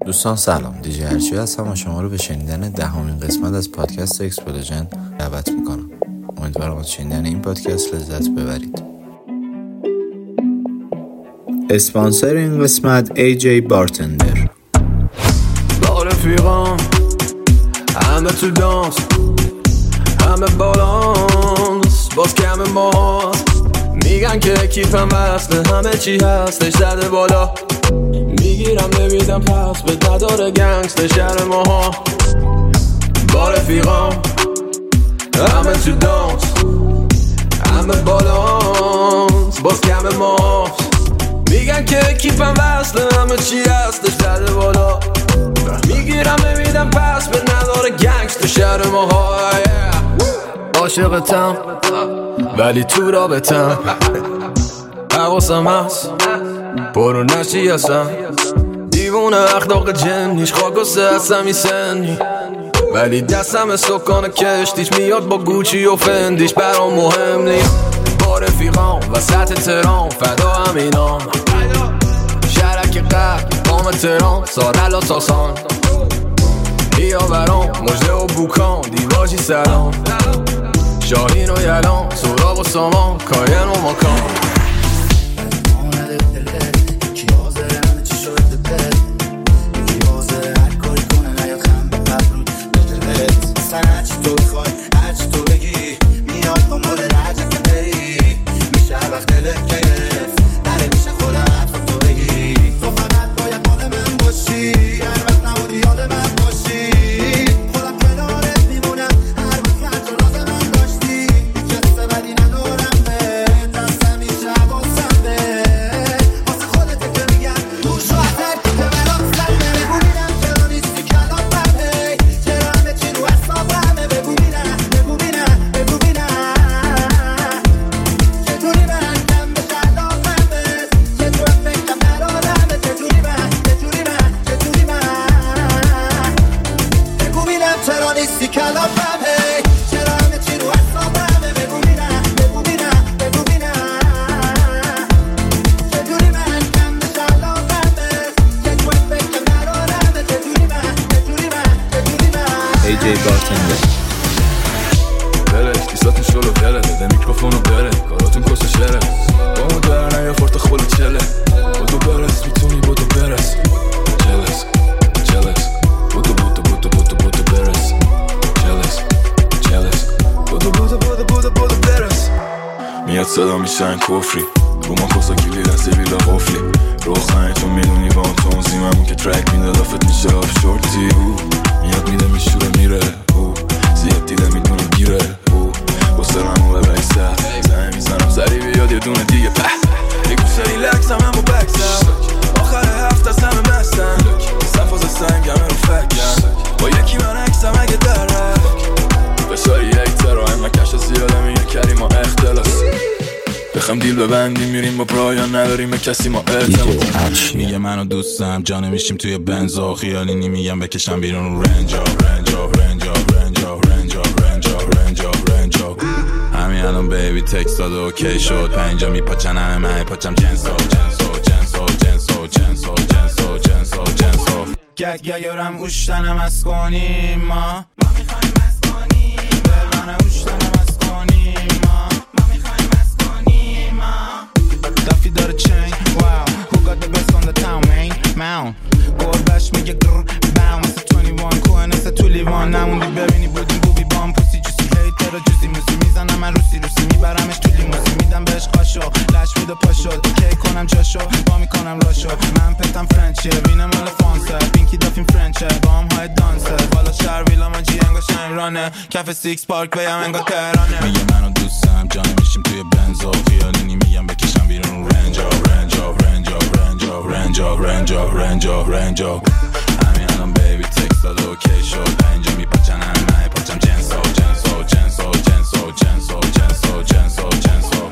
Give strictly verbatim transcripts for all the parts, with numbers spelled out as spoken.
دوستان سلام، دیجی هرچی هستم و شما رو به شنیدن دهمین قسمت از پادکست اکسپلوژن دعوت میکنم. امیدوارم از شنیدن این پادکست لذت ببرید. اسپانسر این قسمت ای جی بارتندر. با رفیقان همه تو دانس، همه بالانس، باز کم ماست. میگن که کیفم وصله، همه چی هستش زده بالا. میگیرم نمیدم پس به نداره گنگست شهر ماها. با رفیقان همه تو دانس، همه بالانس، باز کم ماست. میگن که کیفم وصله، همه چی هستش زده بالا. میگیرم نمیدم پس به نداره گنگست شهر ماها. عاشقتم ولی تو رابطم، حواسم هست برو نشی هستم. دیوونه اخلاق جنیش خاک و سه هستم ای سنی، ولی دستم سکان کشتیش میاد با گوچی و فندیش. برام مهم نیست با رفیقام وسط ترام، فدا همینام شرک قرد قام ترام، سارل و ساسان بیا برام مجده و بوکان دیواجی سلام. شاهین و یلان سوراب و سامان کاین و مکان. ای جی بارتندر. بله دیساتون شلو بله بده میکروفونو بره کاراتون کسو شره. با اون درنه یا فورت خول چله بودو برس میتونی بودو برس. جلس جلس بودو بودو بودو بودو بودو برس. جلس جلس بودو بودو بودو بودو بودو برس. میاد صدا میشن کفری رو ما کسا کلی لحظه بیلا غفلی رو خنه چون میدونی با اون تونزیممون که ترک میده لافت میشه آف شورتی. میاد میده میشوره میره زیاد دیده میدونه گیره با سرمو ببری سفت زنه میزنم سری بیاد یه دونه دیگه په یه گوشه ریلکس هم هم با بکسم. آخر هفت از همه بستم صفاز سنگم رو فکم با یکی من اکسم اگه داره بشاری یک ترا همه کش زیاده میگه کریم ما اختلاس. بخم دیل ببندیم میریم با پرایان نداریم به کسی ما ارتباط. میگه منو دوستم جانه میشیم توی بنزا خیالی نمیگم بکشم بیرون رنجا رنجا رنجا رنجا رنجا رنجا رنجا رنجا. همین الان بیبی تکست داد اوکی شد پنجا میپاچن همه من پاچم جنسو جنسو جنسو جنسو جنسو جنسو جنسو جنسو. گگ گگرم اوشتنم از کنیم ما ما میخوایم از کنیم برمانه اوشتنم از کنیم ما ما میخوایم از کنیم ما. دفی داره چین واو who got the best on the town man man گربش میگه گر باو مثل بیست و یک کوه نسه تو لیوان نموندی ببینی بودیم بوبی بام پوسی جوسی هیتر و جوزی موسی میزنم من روسی روسی میبرمش تو لیموسی میدم بهش قاشو لش بود و پا شد کی کنم جاشو با میکنم راشو. من پتم فرنچه وینم مال فانسه پینکی دافین فرنچه با هم های دانسه بالا شهر ویلا ما جی انگا شنگرانه کف سیکس پارک بیم انگا تهرانه. میگه منو دوستم جانه میشیم توی بنزا خیالینی میگم بکشم بیرون رنجا رنجا رنجا رنجا رنجا رنجا رنجا رنجا. همین الان بیبی تکست داد اوکی شد پنجا میپاچن همه پاچم جنسو جنسو جنسو جنسو جنسو جنسو جنسو جنسو.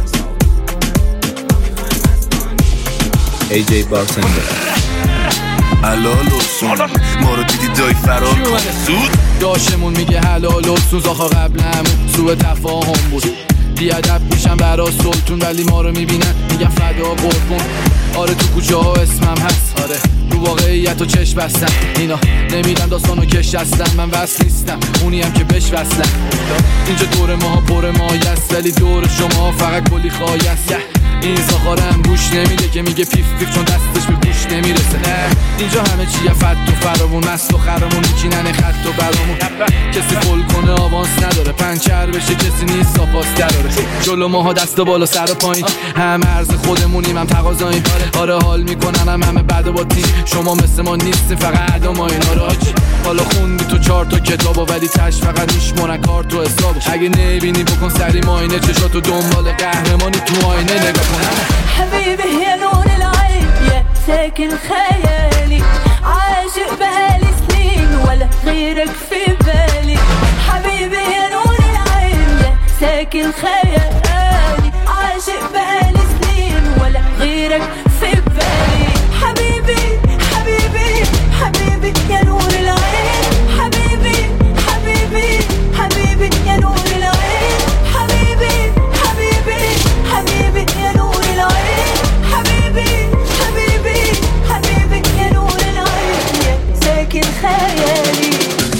ای جی بارتندر. حلال اصول ما رو دیدی دایی فرار کن سود داشمون میگه حلال اصول آخه قبلمون سوء تفاهم بود بیادب میشن برا سلطون ولی ما رو میبینن میگن فدا قربون آره تو کوچه ها اسمم هست آره رو واقعیت و چشم بستن اینا نمیدن داستانو کش هستن من وصل نیستم اونی هم که بش وصلن اینجا دور ماها پر مایست ولی دور شما فقط گلی خواهی است این ساخارم گوش نمیده که میگه پیف پیف چون دستش به گوش نمیرسه نه اینجا همه چیه فت و فراوون مست و خرمون میچینن خط و برامون کسی فل کنه آوانس نداره پنچر بشه کسی نیست ساپاس دراره جلو ماها دست و بالا سر و پایین هم عرض خودمونیم هم تقاضاییم آره حال میکنن هم همه بعد با تیم شما مثل ما نیستیم فقط عدا ما اینا رو آجی حالا خوندی تو چهار تا کتابو ولی تش فقط میشمونن کارت و حسابو اگه نبینی بکن سری ماینه چشاتو دنبال قهرمانی تو آینه نگاه حبيبي يا نور العين يا ساكن خيالي عاشق بقالي سنين ولا غيرك في بالي حبيبي يا نور العين يا ساكن خيالي عاشق بقالي سنين ولا غيرك في بالي حبيبي حبيبي حبيبي يا نور العين حبيبي حبيبي حبيبي يا نور العين حبيبي حبيبي حبيبي يا نور العين حبيبي حبيبي حبيبي يا نور العين يا ساكن خيالي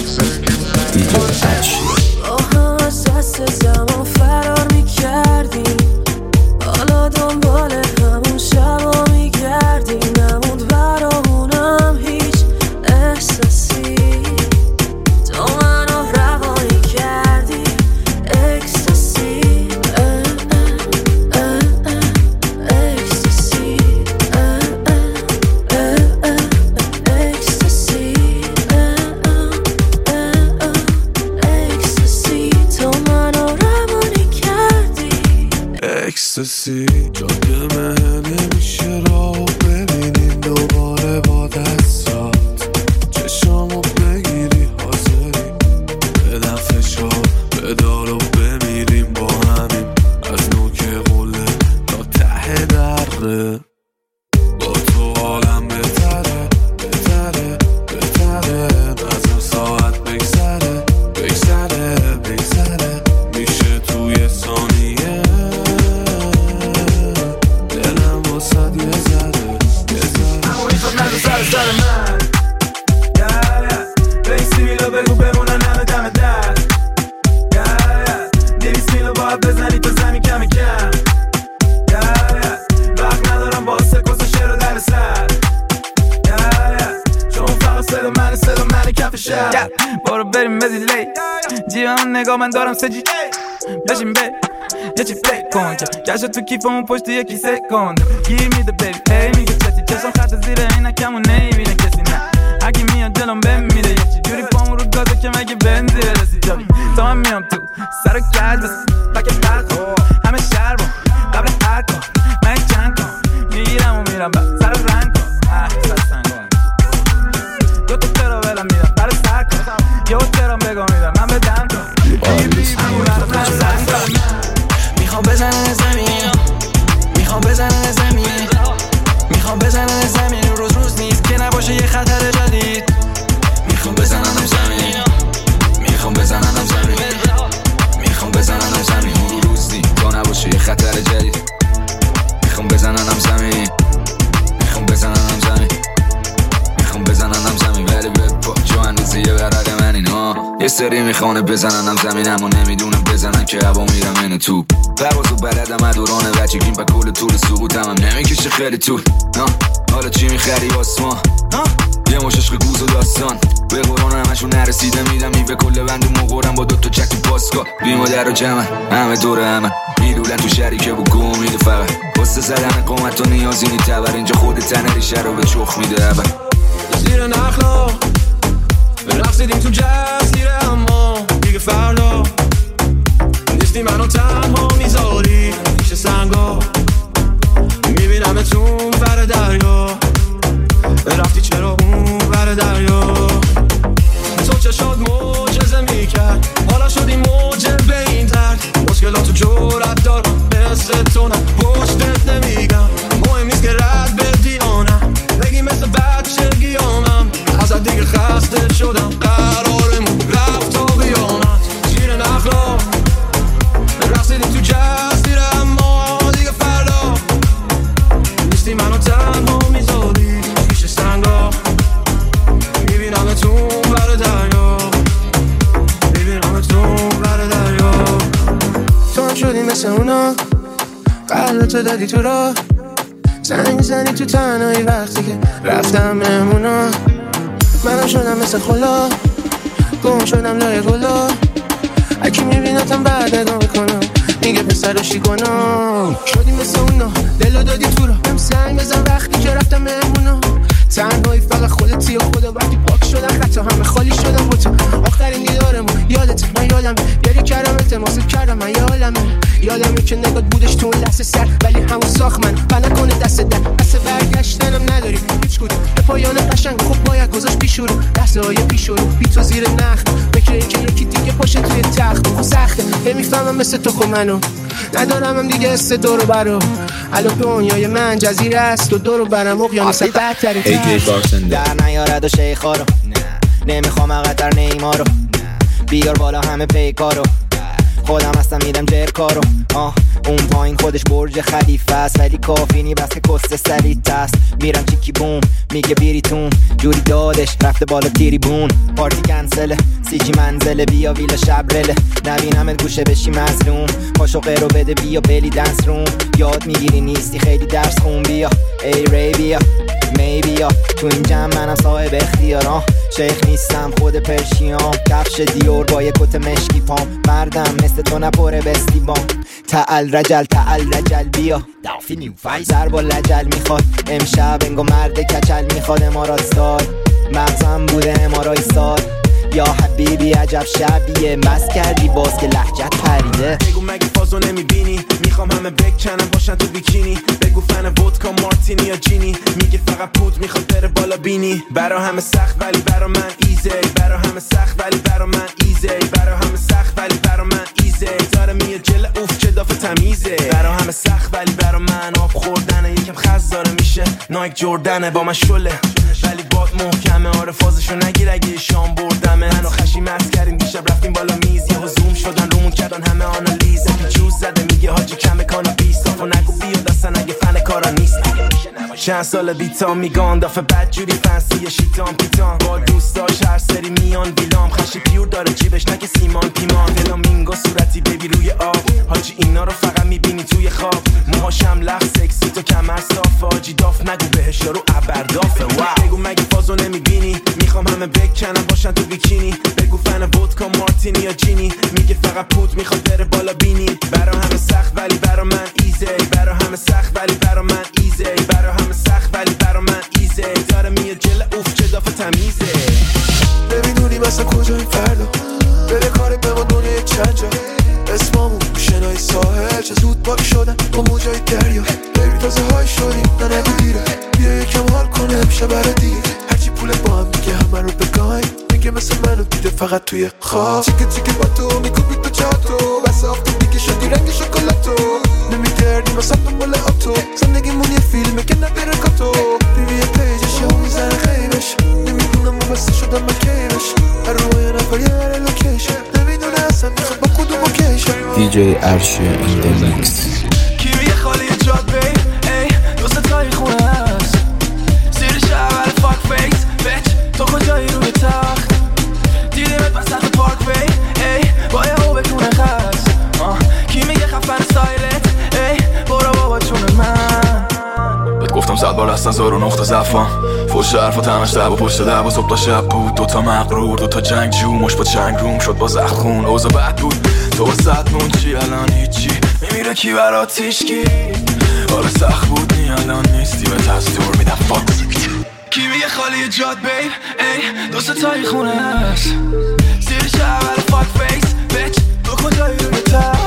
آها از دست زمان فرار میکردیم حالا دنبال همون شبا میگردیم نموند برامونم هیچ احساسی تو منو روانی کردی اکستاسی اکستاسی اکستاسی اکستاسی تو منو روانی کردی اکستاسی جاده مه نمیشه را ببینیم دوباره با دستات چشامو بگیری حاضری بدم فشار بدار و بمیریم با همین از نوک قله تا ته دره با تو حالم بهتره بهتره بهتره نظر ساعت بگذره بگذره بگذره میشه توی ثانیه دلم واسد یه ذره یه ذره اما این خود نزد سر سر من به این سیبیلو بگو بمونن همه دم در دویست میلو باید بزنی تو زمین کم کم وقت ندارم واسه کس شعر و در سر چون فقط صدا من صدا من کف شهر برو بریم بزی لی جیان نگاه من دارم سجی بشین بی یه چی فکر کن که گشت تو کیفمون پشت یکی سه کن گیر میده بیبی هی میگه چتی چشم خط زیر عینکمو نمیبینه کسی نه اگه میاد جلوم بهم میده یه چی جوری پامون رو گازه که مگه بنزی رسی جایی تا من میام تو سر و کج بس بکه برخور همه شهر با قبل هر کار من چند کن میگیرم و میرم بر سر رنگ کن سر سنگ کن دو تا ترا ولم میدم برای سر کن یه و ترام بگو میدم من بدم کن میخوام بزنن زمین میخوام بزنن زمین میخوام بزنن زمین روز روز نیست که نباشه یه خطر جدید میخوام بزننم زمین میخوام بزننم زمین میخوام بزننم زمین روز نیست که نباشه یه خطر جدید میخوام بزننم زمین میخوام بزننم زمین میخوام بزننم زمین ولی به پا جو اندازه یه برق من اینا یه سری میخوانه بزننم زمین اما نمیدونم بزنن که هوا میرم اینه تو پروازو بلدم ادوران بچگیم و کل طول سقوطم هم نمیکشه خیلی طول حالا چی میخری آسمان یه مش عشق گوز و داستان به قرآن همشون نرسیده میدم میوه کل بند مقرم با دوتا چک تو پاسکا بیمو در و جمع همه دور همه میدولن تو شریکه و گو میده فقط واسه زدن قومت و نیازی نی تبر اینجا خود تنه ریشه رو به چخ میده اول زیر نخلا رقصیدیم تو جزیره اما دیگه فردا نیستی منو تنها میذاری میشه سنگا میبینم تون بر دریا رفتی چرا اون بر دریا تو چشات معجزه میکرد حالا شدی موجه به این درد مشکلاتو جرأت دارم مثل تو نه پشتت نمیگم مهم نیست که رد بدی آنم بگی مثل بچگی آنم شدم قرارمون رفت تا قیامت زیر نخلا رقصیدیم تو جزیره اما دیگه فردا نیستی منو تنها میذاری پیش سنگا میبینمتون بر دریا میبینمتون بر دریا تو هم شدی مثل اونا قلبتو دادی تو راه زنگ زنی تو تنهایی وقتی که رفتم مهمونا منم شدم مثل خلا گم شدم لای گلا اکی میبینتم بعد نگاه میکنم میگه پسرشی کنم شدی مثل اونا دلو دادی تو را هم سنگ بزن وقتی که رفتم مهمونا تنهایی فقط خودتی و خدا وقتی پاک شدم خطا همه خالی شدم با تو آخرین دیدارمون یادت من یادم گری کردم التماس کردم من یادمه یادمه که نگات بودش تو اون لحظه سر ولی همون ساخت من فنا کنه دست در بس برگشتنم نداری هیچ کدوم به پایان قشنگ خب باید گذاشت پیش رو لحظه های پیش رو بی تو زیر نخ فکر این که یکی دیگه پاشه توی تخت خب سخته نمیفهمم مثل تو خب منو ندارم هم دیگه است دورو برو الان دنیای من جزیره است و دورو برم اقیانوس بدتره در نیارد و شیخا رو نمیخوام اقدر نیما رو بیار بالا همه پیکارو خودم هستم میدم جرکارو آه اون پایین خودش برج خلیفه است ولی کافی نی بس که کست سلیت است میرم چیکی بوم میگه بیریتون جوری دادش رفته بالا تیریبون پارتی کنسله سیجی منزله بیا ویلا شبرله نبینمت گوشه بشی مظلوم پاشو قیرو بده بیا بلی دنس روم یاد میگیری نیستی خیلی درس خون بیا ای ری بیا می بیا تو این جمع منم صاحب اختیارم شیخ نیستم خود پرشیام کفش دیور با یک کت مشکی پام مردم مثل تو نپره بستی بام تعال رجل تعال رجل بیا دافی نیو فایز در با لجل میخواد امشب انگو مرد کچل میخواد امارات ستار مغزم بوده امارای ستار یا حبیبی عجب شبیه مست کردی باز که لحجت پریده بگو مگه فازو نمیبینی میخوام همه بکنم باشن تو بیکینی بگو فن ودکا مارتینی یا جینی میگه فقط پود میخواد بره بالا بینی برا همه سخت ولی برا من ایزی برا همه سخت ولی برا من ایزی برا همه سخت ولی برا من ایزی داره میاد جل اوف چه دافه تمیزه برا همه سخت ولی برا من آب خوردنه یکم خز داره میشه نایک جردنه با من شله ولی باد محکمه آره فازشو نگیر اگه شام بردمه منو خشی مست کردیم دیشب رفتیم بالا میز یهو زوم شدن رومون کردن همه آنالیز که جوز زده میگه حاجی کمه کانابیس و نگو بیا دستن اگه فن کارا نیست چند سال بیتام میگان دافه بدجوری فنسی شیطان پیتان با دوستاش هر سری میان ویلام خشی پیور داره جیبش نگه سیمان پیمان فلامینگو صورتی بیبی روی آب حاجی اینا رو فقط میبینی توی خواب موهاشم لخ سکسی تو کمر صاف حاجی داف نگو بهش رو ابردافه بگو مگه فازو نمیبینی میخوام همه بکنم باشن تو بیکینی بگو فن ودکا مارتینی یا جینی میگه فقط پود میخواد بره بالا بینی برا همه سخت ولی برا من ایزی برا همه سخت ولی برا من ایزی برا همه سخت ولی برا من ایزی داره میاد جل اوف چه دافه تمیزه نمیدونی مثلا کجایی فردا بره کاری به ما دنیای چند جا اسمامون شنای ساحل چه زود پاک شدن با موجای دریا بیبی تازه های شدیم نه نگو دیره بیا یکم حال کنه امشه برا دیگه هرچی پولت با هم میگه همه رو بگاهی میگه مثل منو دیده فقط توی خواب چیکه چیکه با تو میکوبی تو چاتو بس آفتو دیگه شدی رنگ شکلاتو نمیگردی مثلا دنبال آتو زندگیمون یه فیلمه که نبیره کاتو بیبی یه پیجش یا میزنه خیبش نمیدونم و بسته شدم من کیبش هر روی یه نفر یه هر لوکیشن نمیدونه اصلا میخواد با کدوم اوکیشن دی جی ارشی این دی میکس کیوی خالی جاد بی ای دوست تایی خونه هست سیر شعبال فاک فیس بچ تو کجایی روی تخت دیدیمت وسط پارک بی ای با یه هو بتونه خست کی میگه خفن سایلت ای برو بابا چونه من بهت گفتم صد بار هستن زار و نقطه زفان فوش حرف و تمش دب و پشت دب و صبح تا شب بود دوتا مقرور دوتا جنگ جو مش با چنگ روم شد با زخم خون اوضا بد بود تو وسط مون چی الان هیچی میمیره کی برات تیشکی آره سخت بود نی الان نیستی به تستور میدم فاکس کی میگه خالی جاد بیب ای دوست تایی خونه هست سیر شعبال فاک فیس بچ تو کجایی روی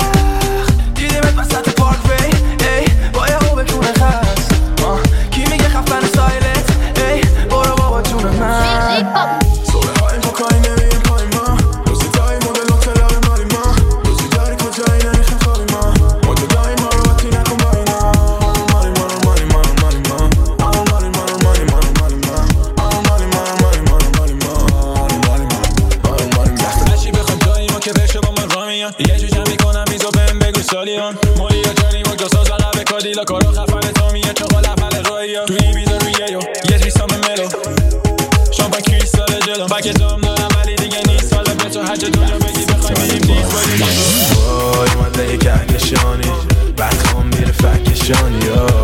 تخت دیدیمت وسط پارک بی ای با یه هو بتونه خست کی میگه خفن سایلت ای برو بابا جون من صبح های مکایی نمیم پای ما روزی دایی مدل اطلاق ماری ما روزی داری کجایی نمیخیم خالی ما مدل دایی ما رو باتی نکن با اینا ماری ما رو ماری ما رو ماری ما ماری ما رو ماری ما رو ماری ما ماری ما رو ماری ما رو ماری ما دلیلا کارا خفنه تا میاد چه حال اول رویا توی بیدار رویه یه ریسام ملو شامپان کریستال جلو بک دام دارم ولی دیگه نیست حالا به تو حج دنیا بگی بخوای بریم دیز بریم وای اومده یک کهکشانی بعد خوام میره فکشانی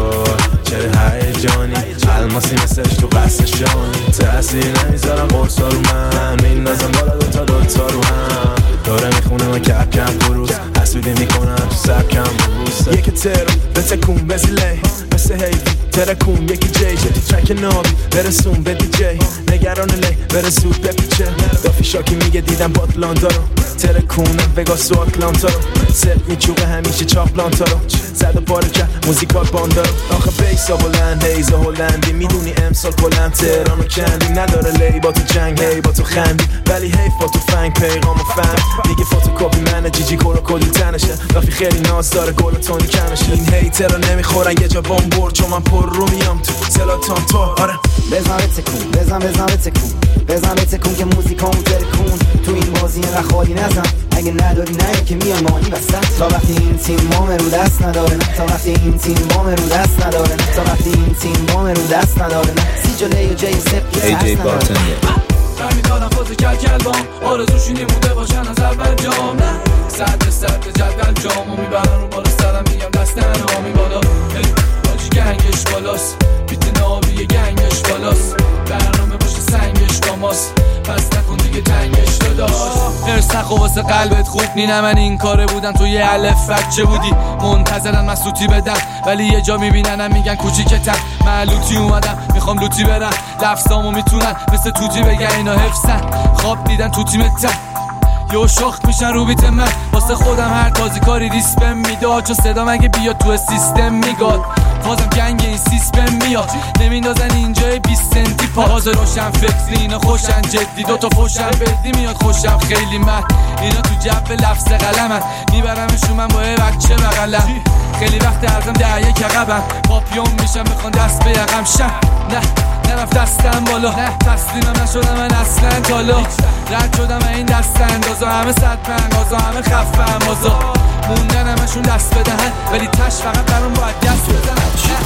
چرا هیجانی الماسی مثلش تو قصشانی تأثیر نمیذارم قرصا رو من میندازم بالا دوتا دوتا رو هم داره میخونه من کپ کم بروز حسودی میکنم تو سب کم بروز یکی ترو بتکون بزیلی مثل هیوی ترکون یکی جی جی ترک نابی برسون به دی جی نگران لی برسون بپیچه دافی شاکی میگه دیدم باتلانتا رو ترکونم وگاس و آتلانتا رو سر میچوقه همیشه چاپلانتا رو زد و پاره کرد موزیکال باندا رو آخه بیسا بلند هیزا هلندی میدونی امسال کلند تهران و کندی نداره لی با تو جنگ هی با تو خندی ولی هی با تو فنگ پیغام و فهم دیگه فوتوکاپی منه جیجی کورا کلی تنشه دافی خیلی ناز داره گل تونی کنشه این هیترا نمیخورن یه جا بام برد چون من پر رو میام تو سلاتان تو آره بزن بتکون بزن بزن بتکون بزن بتکون که موزیکامو ترکون تو این بازی اینقدر خالی نزن اگه نداری نه که میان مانی وسط تا وقتی این تیم بام رو دست نداره نه تا وقتی این تیم بام رو دست نداره نه تا وقتی این تیم بام رو دست نداره نه سی جلی و جی سپ ای جی بارتندر برمی دارم فاز کل کل بام آرزوشی نموده باشن از اول جام نه صد صد جدول جامو میبرن رو بالا سرم میگم دست نامی بالا باجی گنگش بالاست بیت نابی گنگش بالاست برنامه باشه سنگش با ماست پس نکن دیگه تنگش تو داشت ارس نخوا واسه قلبت خوب نی نه من این کاره بودم تو یه الف بچه بودی منتظرن من سوتی بدم ولی یه جا میبیننم میگن کوچیکتم من لوتی اومدم میخوام لوتی برم لفظامو میتونن مثل توتی بگن اینا حفظن خواب دیدن تو تیمتم یو شاخت میشن رو بیت من واسه خودم هر تازی کاری ریسپم میداد چون صدا مگه بیاد تو سیستم میگاد فازم گنگ این سیستم میاد نمیندازن اینجای بیست سنتی پاز روشن فکری اینا خوشن جدی دوتا فوشن بدی میاد خوشم خیلی من اینا تو جب لفظ قلمن میبرمشون من با یه بچه بغلم خیلی وقت ارزم ده یک عقبم پاپیون میشم میخوان دست به یقم شم نه نرفت دستم بالا نه تسلیمم نشدم من اصلا تالا رد شدم این دست اندازا همه صد پنگازا همه خفه امازا موندن همشون دست بدهن ولی تش فقط برام باید دست بزنن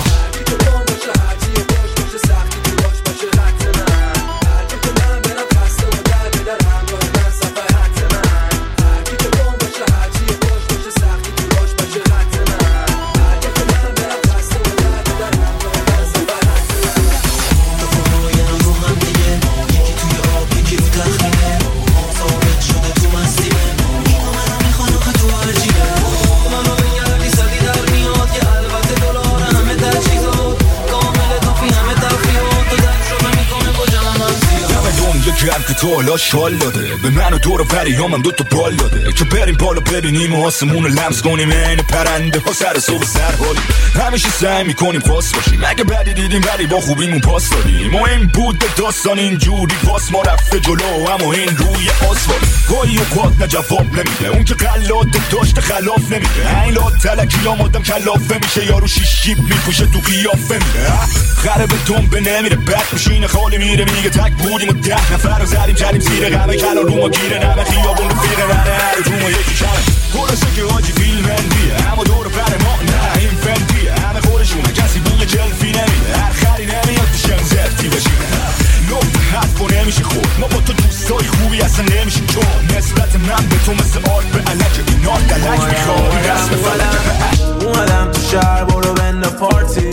گرم که تو حالا شال داده به من و دور و پریامم دوتا بال داده که بریم بالا ببینیم و آسمون رو لمس کنیم این پرنده ها سر صبح سر حالی همیشه سعی میکنیم پاس باشیم اگه بدی دیدیم ولی با خوبیمون پاس دادیم و این بود به داستان اینجوری پاس ما رفته جلو اما این روی آسفال گاهی اوقات نه جواب نمیده اون که قلاده داشته خلاف نمیده این لاد تلکی آمادم کلافه میشه یارو شیشیب میپوشه تو قیافه میده خره به دنبه نمیره بد میشینه خالی میره میگه تک بودیم و ده نفر رو زدیم چلیم زیر غمه کلا رو ما گیره نمه خیابون رفیقه نره هر رو ما یکی کمه خلاصه که حاجی فیلم اندیه اما دور بر ما نه این فندیه همه خودشونه کسی بوی جلفی نمیده هر خری نمیاد تو شم زرتی بشینه نفت حرف و نمیشه خود ما با تو دوستای خوبی اصلا نمیشیم چون نسبت من به تو مثل آرد به علک این آرد دلک میخواری دست به فلک اومدم تو شهر برو بند پارتی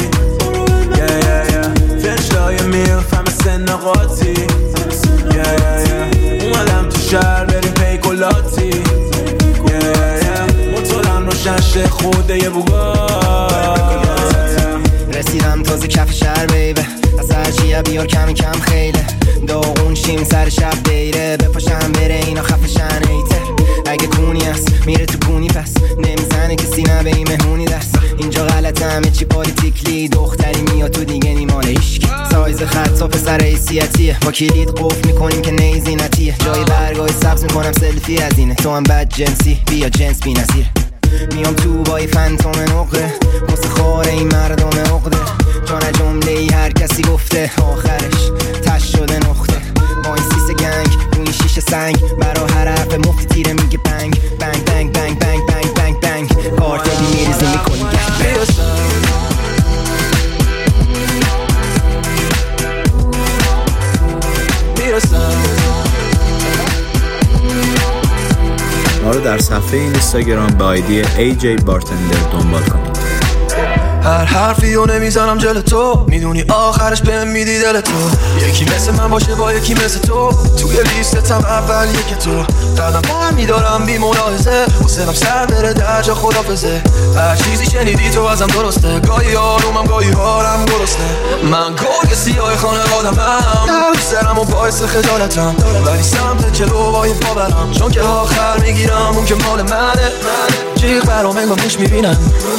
فنشلای میلف همه سن قاطی اومدم تو شهر بریم پیکولاتی موتورم روشن شه خوده یه بوگات رسیدم تازه کف شهر بیبه از هرچیه بیار کمی کم خیله داغون شیم سر شب دیره بپاشم بره اینا خفشن ایته اگه کونی هست میره تو کونی پس نمیزنه کسی نه به این مهمونی دست اینجا غلط همه چی پالیتیکلی دختری میاد تو دیگه نیمانه ایشکی سایز خط و پسر حیثیتیه با کلید قفل میکنیم که نیزینتیه جای برگاه سبز میکنم سلفی از اینه تو هم بد جنسی بیا جنس بی نظیر میام تو بای فنتوم نقره واسه خاره این مردم عقده جان جمله ای هر کسی گفته آخرش تش شده نقطه با این سیس گنگ روی این شیشه سنگ برا هر حرف مفتی تیره میگه بنگ بنگ بنگ بنگ بنگ بنگ بنگ بنگ کارتلی میریزی میکنی گنگ در صفحه اینستاگرام با آیدی ای جی بارتندر دنبال کنید. هر حرفی رو نمیزنم جل تو، میدونی آخرش بهم میدی دل تو. یکی مثل من باشه با یکی مثل تو، توی لیستتم اول یکی تو. قدم بر میدارم بی ملاحظه، حسنم سر بره در جا خدافزه. هر چیزی شنیدی تو ازم درسته، گاهی آرومم گاهی حالم گرسنه. من گرگ سیاه خانه آدمم، سرم و باعث خجالتم، ولی سمت جلو با یه پا برم، چون که آخر میگیرم اون که مال منه. جیغ برام انگار موش میبینم،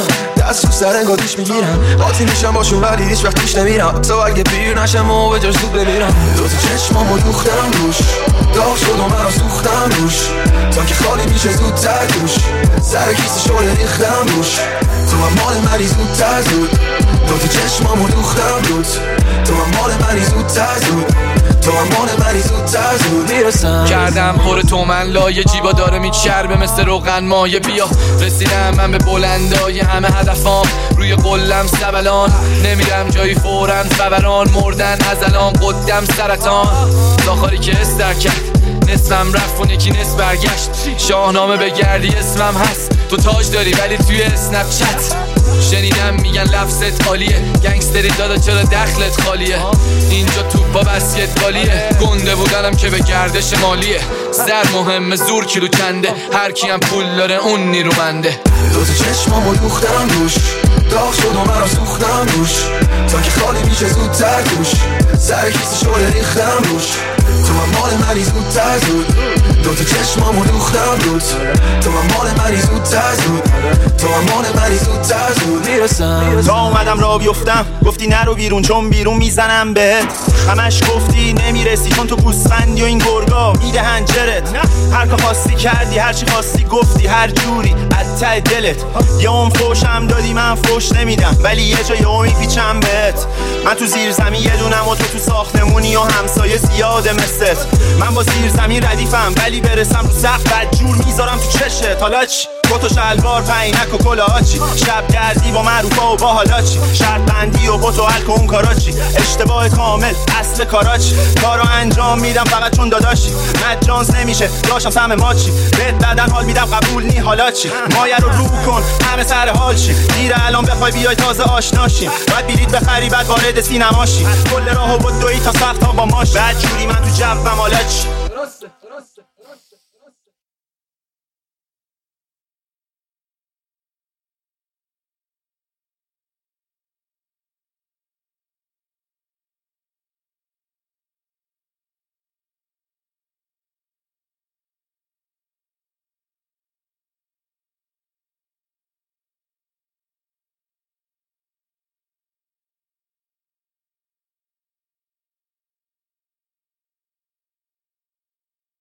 دست رو سر انگار دیش میگیرم، قاطی میشم باشون ولی هیچ وقت پیش نمیرم. تو اگه پیر نشم و به جاش زود بمیرم. دو تا چشمامو دوختم روش، داغ شد و من سوختم روش، تا که خالی میشه زودتر دوش، سر کیسه شده ریختم روش. تو هم مال منی زودتر زود، دو تا چشمامو دوختم روش، تو هم مال منی زودتر زود، تو هم مال منی زودتر زود میرسم. کردم پر تو من لایه، جیبا داره میچربه مثل روغن مایه. بیا رسیدم من به بلندای همه هدفام، روی قلم سبلان نمیرم جایی فورن فوران. مردن از الان قدم سرطان، داخلی که استر کرد نصفم رفت اون یکی نصف برگشت. شاهنامه بگردی اسمم هست، تو تاج داری ولی توی اسنپ چت. شنیدم میگن لفظت عالیه، گنگستری دادا چرا دخلت خالیه. اینجا توپا بسکتبالیه، گنده بودنم که به گردش مالیه. زر مهمه زور کیلو چنده، هر کیم پول داره اون نیرومنده. دو تا چشمامو دوختم روش، داغ شد و من سوختم روش، تا که خالی میشه زودتر دوش، سر کیسه شده ریختم روش. تو هم مال منی زودتر زود، دو تا چشمامو دوختم روش، تو هم مال منی زودتر زود، تو هم مال منی زودتر زود میرسم. تا اومدم را بیفتم گفتی نرو بیرون چون بیرون میزنم بهت. همش گفتی نمیرسی چون تو گوسفندی و این گرگا میدهن جرت. هر که خواستی کردی، هر چی خواستی گفتی، هر جوری از ته دلت. یه اون فوشم دادی من فوش نمیدم، ولی یه جا یه اون میپیچم بهت. من تو زیر زمین یه دونم و تو تو ساختمونی و همسایه زیاده مثلت. من با زیر زمین ردیفم ولی برسم رو سقف بد جور میذارم تو چشت. حالا چی؟ کت و شلوار پینک و کلاه چی؟ شب گردی با معروفا و با حالا چی؟ شرط بندی و بوت و الکل اون کارا چی؟ اشتباه کامل اصل کارا چی؟ کارو انجام میدم فقط چون داداشی. مجانس نمیشه داشتم سهم ما چی؟ بهت بعدن حال میدم قبول نی حالا چی؟ مایه رو رو کن همه سر حال چی؟ دیر الان بخوای بیای تازه آشناشیم، بعد بلیط بخری بعد وارد سینما شی. کل راهو بدوی تا سقف تا با ماش، بعد جوری من تو جوم حالا چی؟